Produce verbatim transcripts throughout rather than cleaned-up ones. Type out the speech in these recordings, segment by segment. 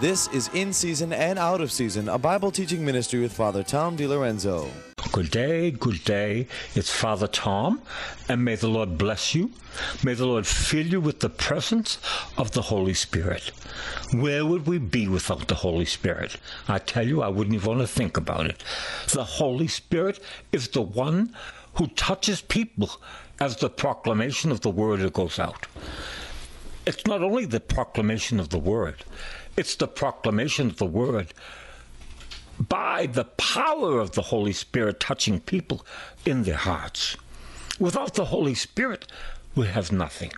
This is In Season and Out of Season, a Bible teaching ministry with Father Tom DiLorenzo. Good day, good day. It's Father Tom, and may the Lord bless you. May the Lord fill you with the presence of the Holy Spirit. Where would we be without the Holy Spirit? I tell you, I wouldn't even want to think about it. The Holy Spirit is the one who touches people as the proclamation of the word goes out. It's not only the proclamation of the word, it's the proclamation of the word by the power of the Holy Spirit touching people in their hearts. Without the Holy Spirit, we have nothing.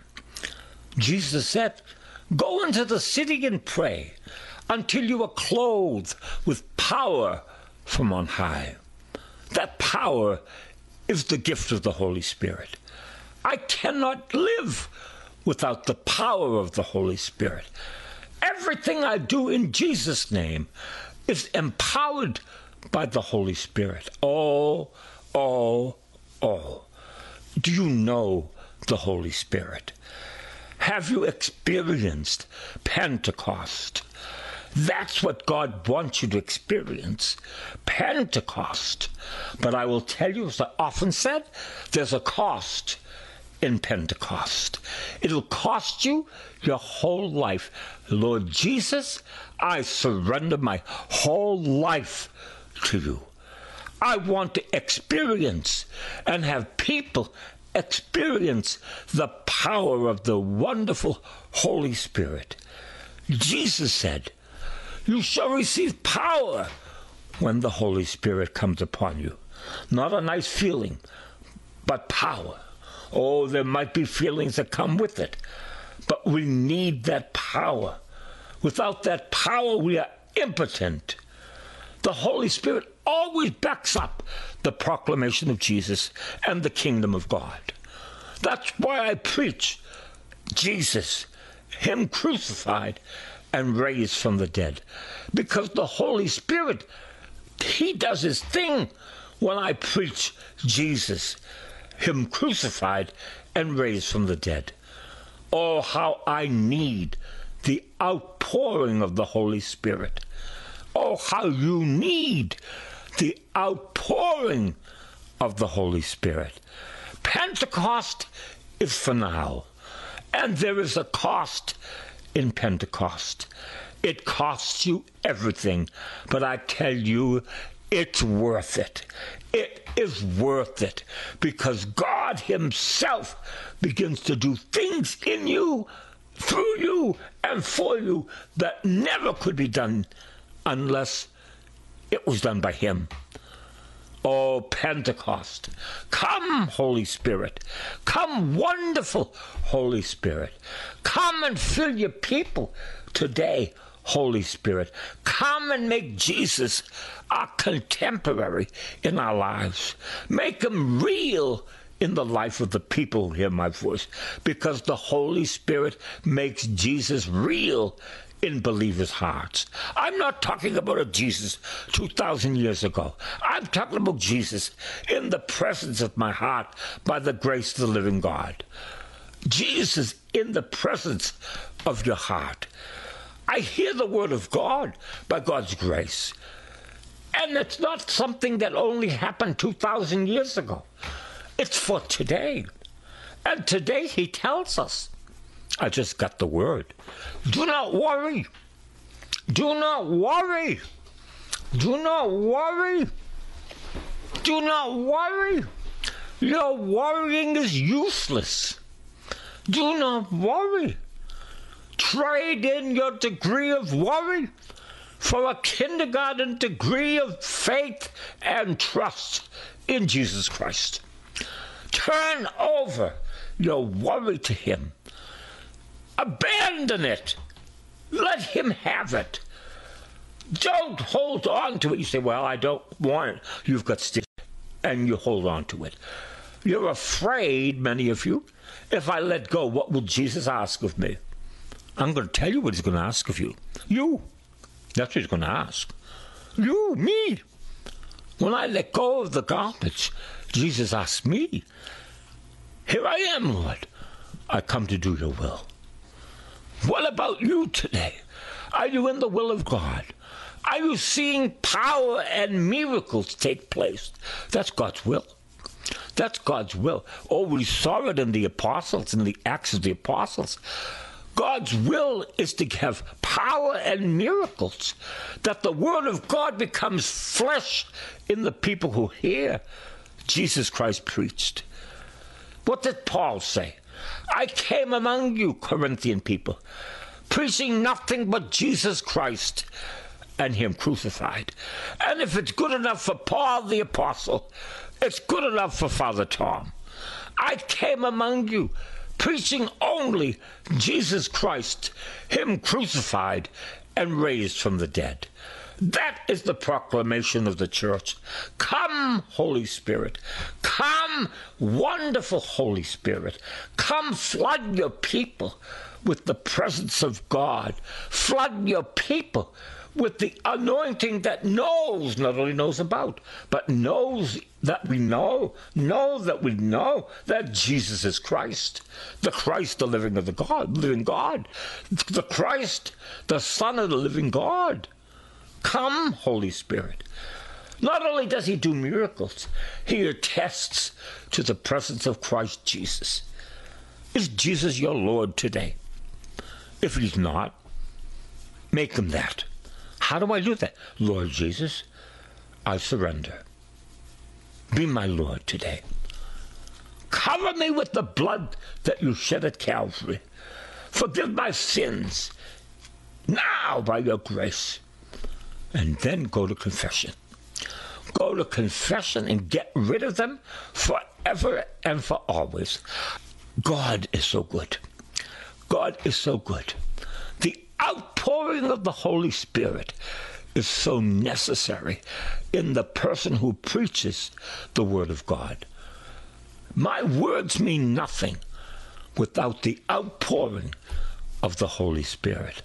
Jesus said, "Go into the city and pray until you are clothed with power from on high." That power is the gift of the Holy Spirit. I cannot live without the power of the Holy Spirit. Everything I do in Jesus' name is empowered by the Holy Spirit. Oh, oh, oh. Do you know the Holy Spirit? Have you experienced Pentecost? That's what God wants you to experience, Pentecost. But I will tell you, as I often said, there's a cost in Pentecost. It'll cost you your whole life. Lord Jesus, I surrender my whole life to you. I want to experience and have people experience the power of the wonderful Holy Spirit. Jesus said, "You shall receive power when the Holy Spirit comes upon you." Not a nice feeling, but power. Oh, there might be feelings that come with it, but we need that power. Without that power, we are impotent. The Holy Spirit always backs up the proclamation of Jesus and the kingdom of God. That's why I preach Jesus, Him crucified and raised from the dead. Because the Holy Spirit, He does His thing when I preach Jesus, Him crucified and raised from the dead. Oh, how I need the outpouring of the Holy Spirit. Oh, how you need the outpouring of the Holy Spirit. Pentecost is for now, and there is a cost in Pentecost. It costs you everything, but I tell you, it's worth it. It is worth it because God Himself begins to do things in you, through you, and for you that never could be done unless it was done by Him. Oh, Pentecost. Come, Holy Spirit. Come, wonderful Holy Spirit. Come and fill your people today, Holy Spirit. Come and make Jesus our contemporary in our lives. Make Him real in the life of the people who hear my voice, because the Holy Spirit makes Jesus real in believers' hearts. I'm not talking about a Jesus two thousand years ago. I'm talking about Jesus in the presence of my heart by the grace of the living God. Jesus in the presence of your heart. I hear the word of God by God's grace. And it's not something that only happened two thousand years ago. It's for today. And today He tells us, I just got the word, do not worry. Do not worry. Do not worry. Do not worry. Your worrying is useless. Do not worry. Trade in your degree of worry for a kindergarten degree of faith and trust in Jesus Christ. Turn over your worry to Him. Abandon it. Let Him have it. Don't hold on to it. You say, well, I don't want it. You've got stick, and you hold on to it. You're afraid, many of you, if I let go, what will Jesus ask of me? I'm going to tell you what He's going to ask of you. You. That's what He's going to ask. You, me. When I let go of the garbage, Jesus asked me, here I am, Lord. I come to do your will. What about you today? Are you in the will of God? Are you seeing power and miracles take place? That's God's will. That's God's will. Oh, we saw it in the apostles, in the Acts of the Apostles. God's will is to have power and miracles, that the word of God becomes flesh in the people who hear Jesus Christ preached. What did Paul say? I came among you, Corinthian people, preaching nothing but Jesus Christ and him crucified. And if it's good enough for Paul the apostle, it's good enough for Father Tom. I came among you preaching only Jesus Christ, him crucified and raised from the dead. That is the proclamation of the church. Come, Holy Spirit. Come, wonderful Holy Spirit. Come, flood your people with the presence of God. Flood your people with the anointing that knows, not only knows about, but knows that we know, know that we know that Jesus is Christ, the Christ, the living of the God, living God, the Christ, the Son of the living God. Come, Holy Spirit. Not only does he do miracles, he attests to the presence of Christ Jesus. Is Jesus your Lord today? If he's not, make him that. How do I do that? Lord Jesus, I surrender. Be my Lord today. Cover me with the blood that you shed at Calvary. Forgive my sins now by your grace. And then go to confession. Go to confession and get rid of them forever and for always. God is so good. God is so good. The outpouring of the Holy Spirit is so necessary in the person who preaches the Word of God. My words mean nothing without the outpouring of the Holy Spirit.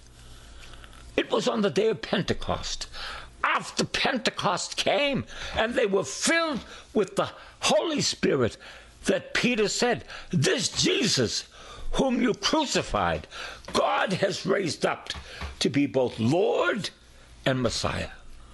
It was on the day of Pentecost. After Pentecost came and they were filled with the Holy Spirit that Peter said, this Jesus whom you crucified, God has raised up to be both Lord and Messiah.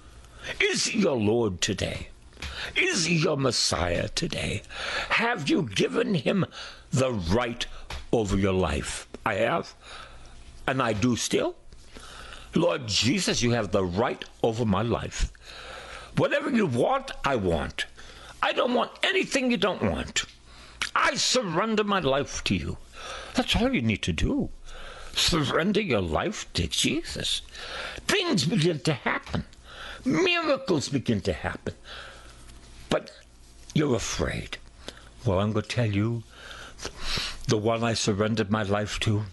Is he your Lord today? Is he your Messiah today? Have you given him the right over your life? I have, and I do still. Lord Jesus, you have the right over my life. Whatever you want, I want. I don't want anything you don't want. I surrender my life to you. That's all you need to do. Surrender your life to Jesus. Things begin to happen. Miracles begin to happen. But you're afraid. Well, I'm going to tell you, the one I surrendered my life to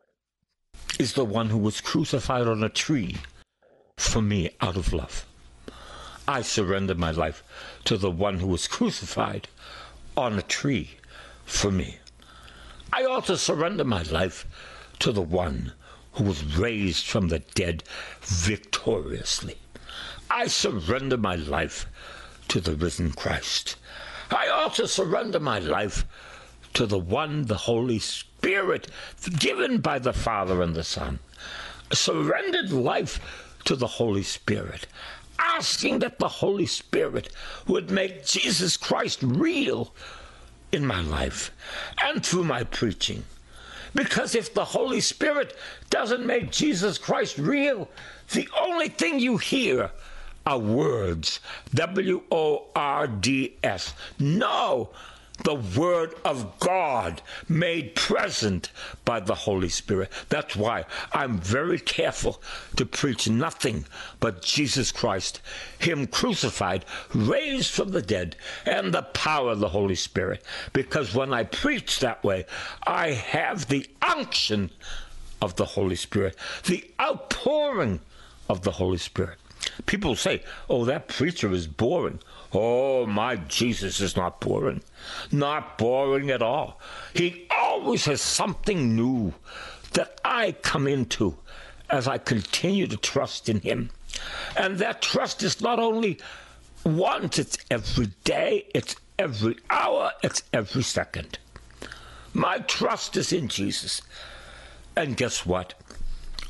is the one who was crucified on a tree for me out of love. I surrender my life to the one who was crucified on a tree for me. I also surrender my life to the one who was raised from the dead victoriously. I surrender my life to the risen Christ. I also surrender my life to the one, the Holy Spirit, given by the Father and the Son. A surrendered life to the Holy Spirit, asking that the Holy Spirit would make Jesus Christ real in my life and through my preaching. Because if the Holy Spirit doesn't make Jesus Christ real, the only thing you hear are words. W O R D S. No, the Word of God made present by the Holy Spirit. That's why I'm very careful to preach nothing but Jesus Christ, him crucified, raised from the dead, and the power of the Holy Spirit. Because when I preach that way, I have the unction of the Holy Spirit, the outpouring of the Holy Spirit. People say, oh, that preacher is boring. Oh, my Jesus is not boring. Not boring at all. He always has something new that I come into as I continue to trust in him. And that trust is not only once, it's every day, it's every hour, it's every second. My trust is in Jesus. And guess what?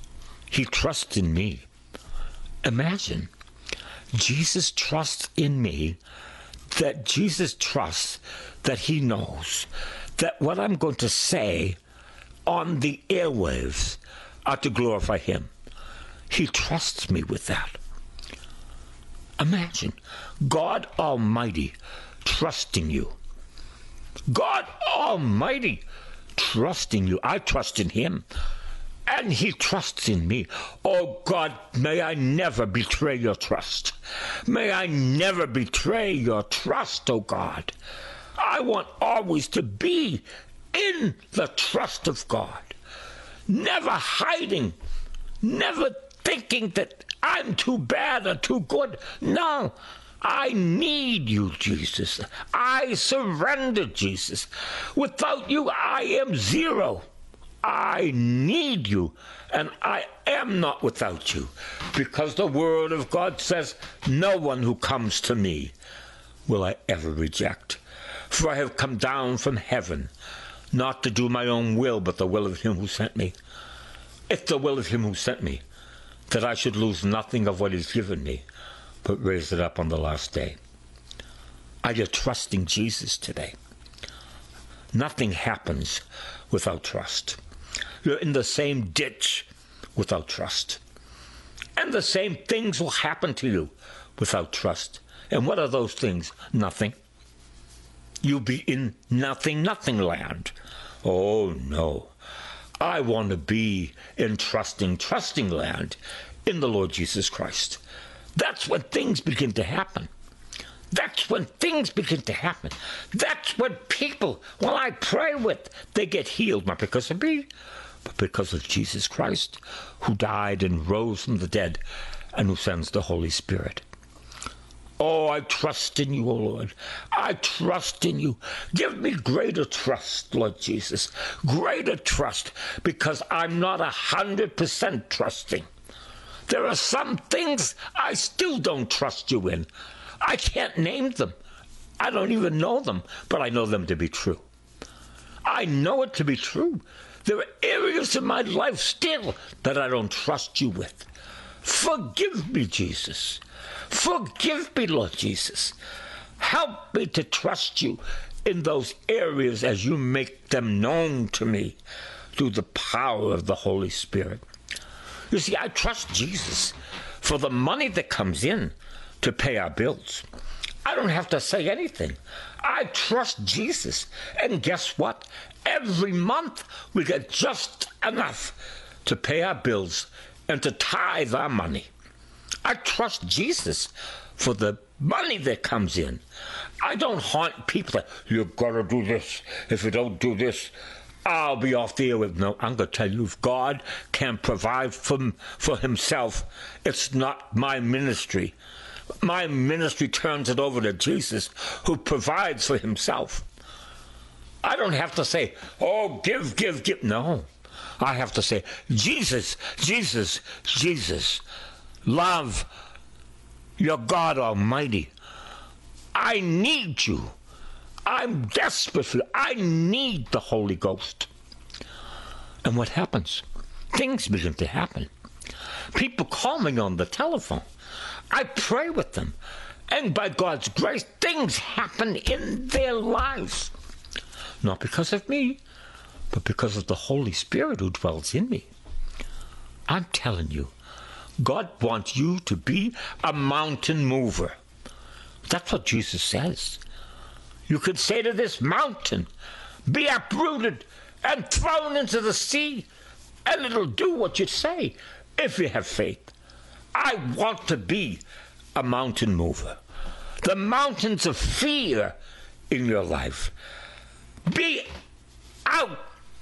He trusts in me. Imagine, Jesus trusts in me, that Jesus trusts that he knows that what I'm going to say on the airwaves are to glorify him. He trusts me with that. Imagine God Almighty trusting you. God Almighty trusting you. I trust in him, and he trusts in me. Oh God, may I never betray your trust. May I never betray your trust, oh God. I want always to be in the trust of God, never hiding, never thinking that I'm too bad or too good. No, I need you, Jesus. I surrender, Jesus. Without you, I am zero. I need you, and I am not without you, because the Word of God says, no one who comes to me will I ever reject. For I have come down from heaven, not to do my own will, but the will of him who sent me. It's the will of him who sent me, that I should lose nothing of what he's given me, but raise it up on the last day. Are you trusting Jesus today? Nothing happens without trust. You're in the same ditch without trust. And the same things will happen to you without trust. And what are those things? Nothing. You'll be in nothing, nothing land. Oh, no. I want to be in trusting, trusting land in the Lord Jesus Christ. That's when things begin to happen. That's when things begin to happen. That's when people, when I pray with, they get healed, not because of me, but because of Jesus Christ, who died and rose from the dead, and who sends the Holy Spirit. Oh, I trust in you, O Lord. I trust in you. Give me greater trust, Lord Jesus. Greater trust, because I'm not a hundred percent trusting. There are some things I still don't trust you in. I can't name them. I don't even know them, but I know them to be true. I know it to be true. There are areas in my life still that I don't trust you with. Forgive me, Jesus. Forgive me, Lord Jesus. Help me to trust you in those areas as you make them known to me through the power of the Holy Spirit. You see, I trust Jesus for the money that comes in to pay our bills. I don't have to say anything. I trust Jesus. And guess what? Every month we get just enough to pay our bills and to tithe our money. I trust Jesus for the money that comes in. I don't haunt people that, you've got to do this. If you don't do this, I'll be off the air with. No, I'm going to tell you, if God can provide for, for himself, it's not my ministry. My ministry turns it over to Jesus, who provides for himself. I don't have to say, oh, give, give, give. No. I have to say, Jesus, Jesus, Jesus, love your God Almighty. I need you. I'm desperate for you. I need the Holy Ghost. And what happens? Things begin to happen. People call me on the telephone. I pray with them. And by God's grace, things happen in their lives. Not because of me, but because of the Holy Spirit who dwells in me. I'm telling you, God wants you to be a mountain mover. That's what Jesus says. You could say to this mountain, be uprooted and thrown into the sea, and it'll do what you say if you have faith. I want to be a mountain mover. The mountains of fear in your life. Be out.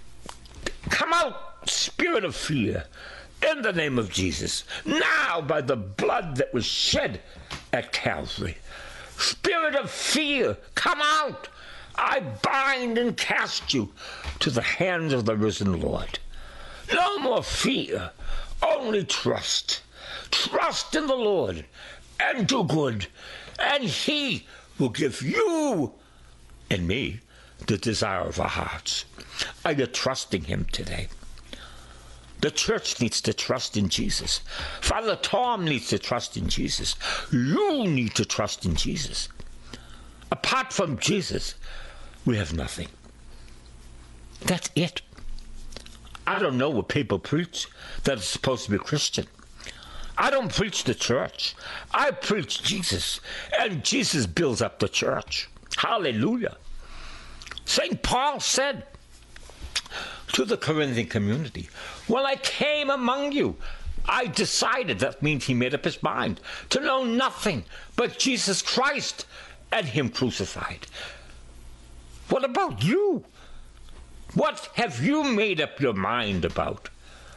Come out, spirit of fear, in the name of Jesus. Now, by the blood that was shed at Calvary. Spirit of fear, come out. I bind and cast you to the hands of the risen Lord. No more fear, only trust. Trust in the Lord and do good, and he will give you and me the desire of our hearts. Are you trusting him today? The church needs to trust in Jesus. Father Tom needs to trust in Jesus. You need to trust in Jesus. Apart from Jesus, we have nothing. That's it. I don't know what people preach that is supposed to be Christian. I don't preach the church. I preach Jesus, and Jesus builds up the church. Hallelujah. Saint Paul said to the Corinthian community, when I came among you, I decided, that means he made up his mind, to know nothing but Jesus Christ and him crucified. What about you? What have you made up your mind about?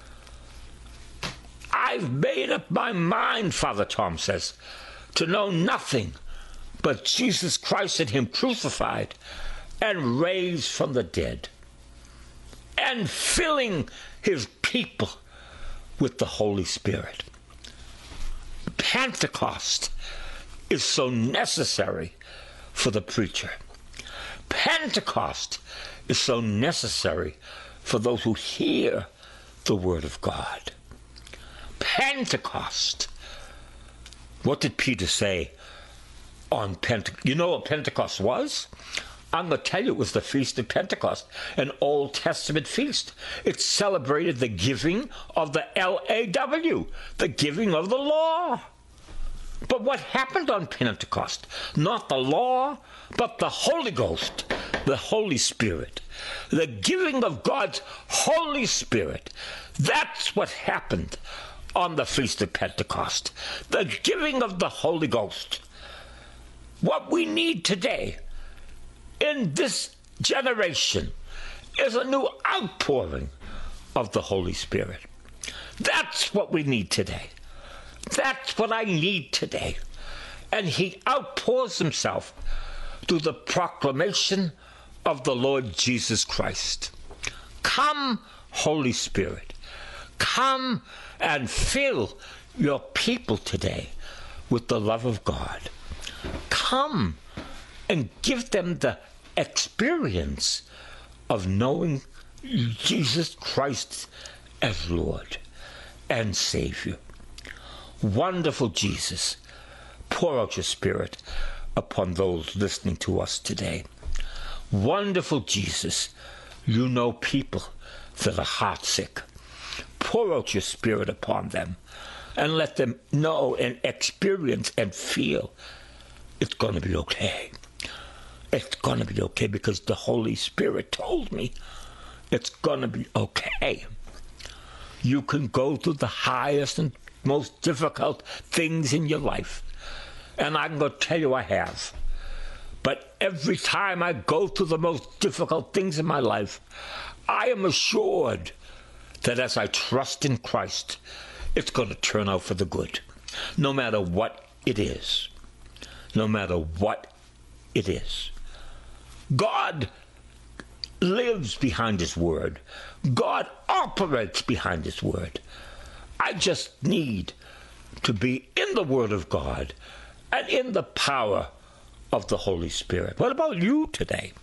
I've made up my mind, Father Tom says, to know nothing but Jesus Christ and him crucified and raised from the dead, and filling his people with the Holy Spirit. Pentecost is so necessary for the preacher. Pentecost is so necessary for those who hear the Word of God. Pentecost. What did Peter say on Pentecost? You know what Pentecost was? I'm going to tell you, it was the Feast of Pentecost, an Old Testament feast. It celebrated the giving of the L A W, the giving of the law. But what happened on Pentecost? Not the law, but the Holy Ghost, the Holy Spirit. The giving of God's Holy Spirit. That's what happened on the Feast of Pentecost. The giving of the Holy Ghost. What we need today in this generation is a new outpouring of the Holy Spirit. That's what we need today. That's what I need today. And he outpours himself through the proclamation of the Lord Jesus Christ. Come, Holy Spirit. Come and fill your people today with the love of God. Come and give them the experience of knowing Jesus Christ as Lord and Savior. Wonderful Jesus, pour out your Spirit upon those listening to us today. Wonderful Jesus, you know people that are heartsick. Pour out your Spirit upon them and let them know and experience and feel it's going to be okay. It's going to be okay because the Holy Spirit told me it's going to be okay. You can go through the highest and most difficult things in your life. And I'm going to tell you I have. But every time I go through the most difficult things in my life, I am assured that as I trust in Christ, it's going to turn out for the good. No matter what it is. No matter what it is. God lives behind his word. God operates behind his word. I just need to be in the Word of God and in the power of the Holy Spirit. What about you today?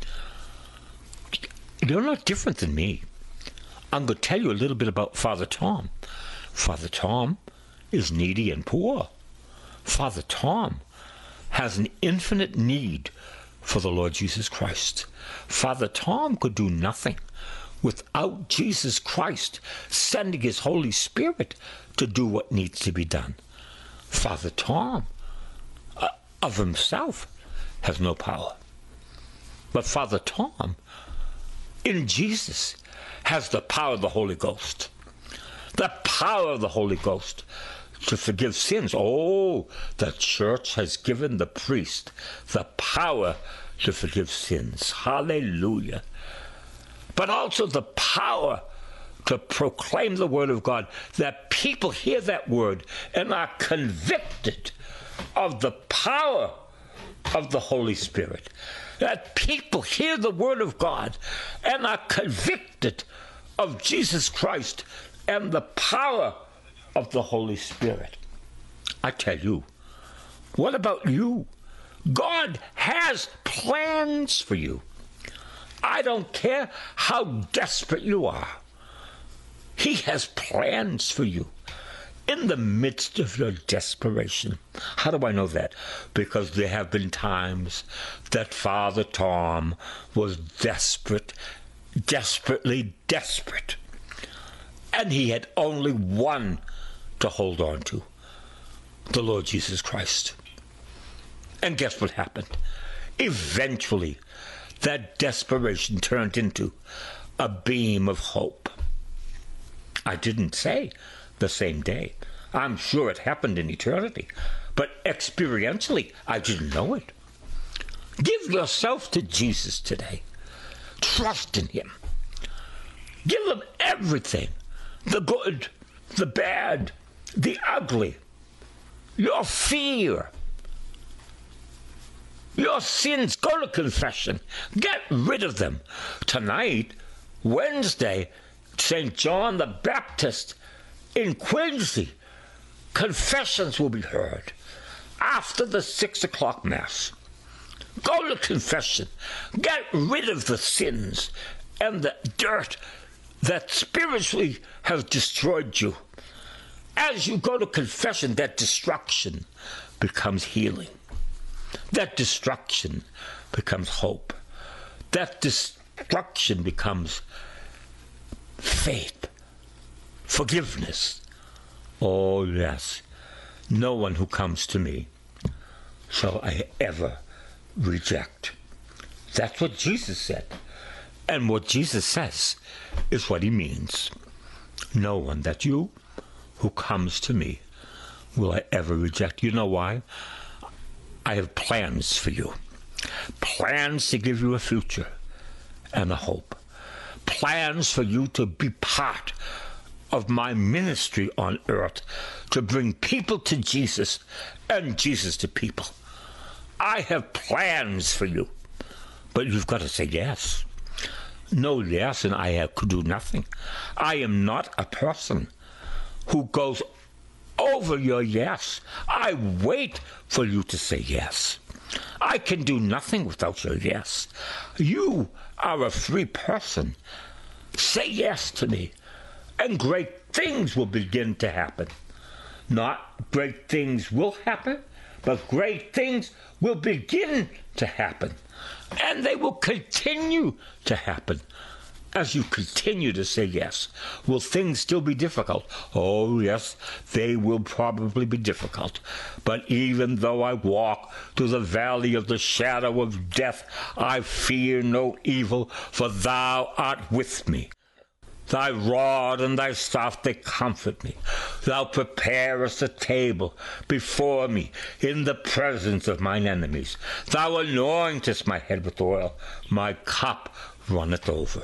You're not different than me. I'm going to tell you a little bit about Father Tom. Father Tom is needy and poor. Father Tom has an infinite need for the Lord Jesus Christ. Father Tom could do nothing without Jesus Christ sending his Holy Spirit to do what needs to be done. Father Tom, uh, of himself, has no power. But Father Tom, in Jesus, has the power of the Holy Ghost. The power of the Holy Ghost to forgive sins. Oh, the church has given the priest the power to forgive sins. Hallelujah. But also the power to proclaim the word of God, that people hear that word and are convicted of the power of the Holy Spirit. That people hear the word of God and are convicted of Jesus Christ and the power of the Holy Spirit. I tell you, what about you? God has plans for you. I don't care how desperate you are. He has plans for you in the midst of your desperation. How do I know that? Because there have been times that Father Tom was desperate, desperately desperate. And he had only one to hold on to, the Lord Jesus Christ. And guess what happened? Eventually, that desperation turned into a beam of hope. I didn't say the same day. I'm sure it happened in eternity. But experientially, I didn't know it. Give yourself to Jesus today. Trust in him. Give him everything. The good, the bad, the ugly, your fear, your sins. Go to confession. Get rid of them. Tonight, Wednesday, Saint John the Baptist in Quincy, confessions will be heard after the six o'clock Mass. Go to confession. Get rid of the sins and the dirt that spiritually has destroyed you. As you go to confession, that destruction becomes healing. That destruction becomes hope. That destruction becomes faith, forgiveness. Oh, yes. No one who comes to me shall I ever reject. That's what Jesus said. And what Jesus says is what he means. No one, that you, who comes to me will I ever reject. You know why? I have plans for you. Plans to give you a future and a hope. Plans for you to be part of my ministry on earth, to bring people to Jesus and Jesus to people. I have plans for you, but you've got to say yes. No yes, and I have, could do nothing. I am not a person who goes over your yes. I wait for you to say yes. I can do nothing without your yes. You are a free person. Say yes to me, and great things will begin to happen. Not great things will happen, but great things will begin to happen. And they will continue to happen as you continue to say yes. Will things still be difficult? Oh, yes, they will probably be difficult. But even though I walk through the valley of the shadow of death, I fear no evil, for thou art with me. Thy rod and thy staff, they comfort me. Thou preparest a table before me in the presence of mine enemies. Thou anointest my head with oil. My cup runneth over.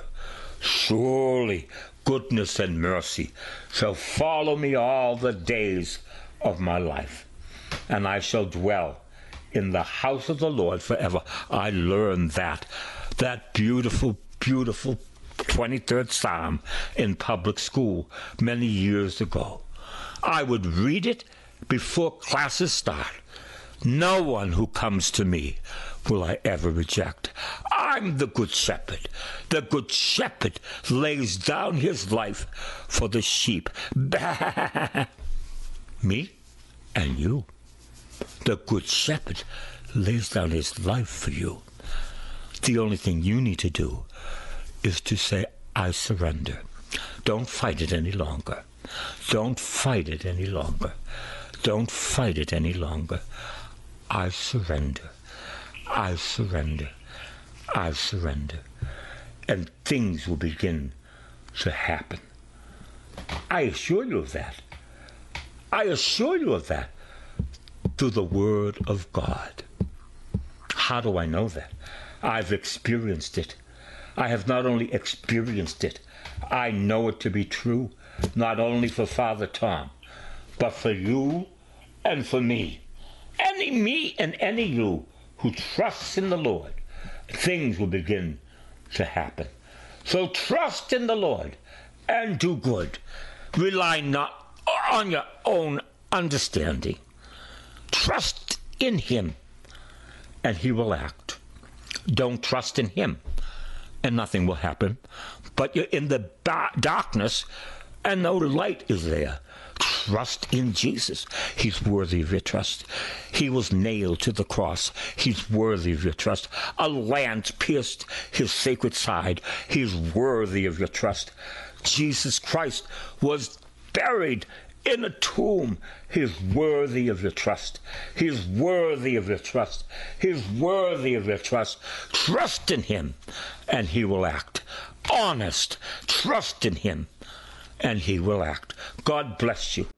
Surely goodness and mercy shall follow me all the days of my life, and I shall dwell in the house of the Lord forever. I learned that, that beautiful, beautiful twenty-third Psalm in public school many years ago. I would read it before classes start. No one who comes to me will I ever reject. I'm the good shepherd. The good shepherd lays down his life for the sheep. Bah! Me and you. The good shepherd lays down his life for you. The only thing you need to do is to say, I surrender. Don't fight it any longer. Don't fight it any longer. Don't fight it any longer. I surrender. I surrender. I surrender. And things will begin to happen. I assure you of that. I assure you of that through the Word of God. How do I know that? I've experienced it. I have not only experienced it, I know it to be true, not only for Father Tom, but for you and for me. Any me and any you who trusts in the Lord, things will begin to happen. So trust in the Lord and do good. Rely not on your own understanding. Trust in him, and he will act. Don't trust in him, and nothing will happen. But you're in the darkness, and no light is there. Trust in Jesus. He's worthy of your trust. He was nailed to the cross. He's worthy of your trust. A lance pierced his sacred side. He's worthy of your trust. Jesus Christ was buried in a tomb. He's worthy of your trust. He's worthy of your trust. He's worthy of your trust. Trust in him, and he will act. Honest. Trust in him, and he will act. God bless you.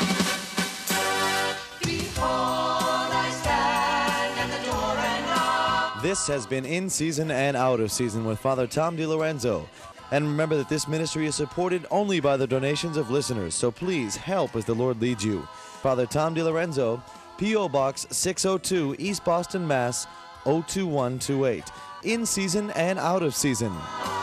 This has been In Season and Out of Season with Father Tom DiLorenzo. And remember that this ministry is supported only by the donations of listeners, so please help as the Lord leads you. Father Tom DiLorenzo, P O. Box six oh two, East Boston, Mass. oh two one two eight. In Season and Out of Season.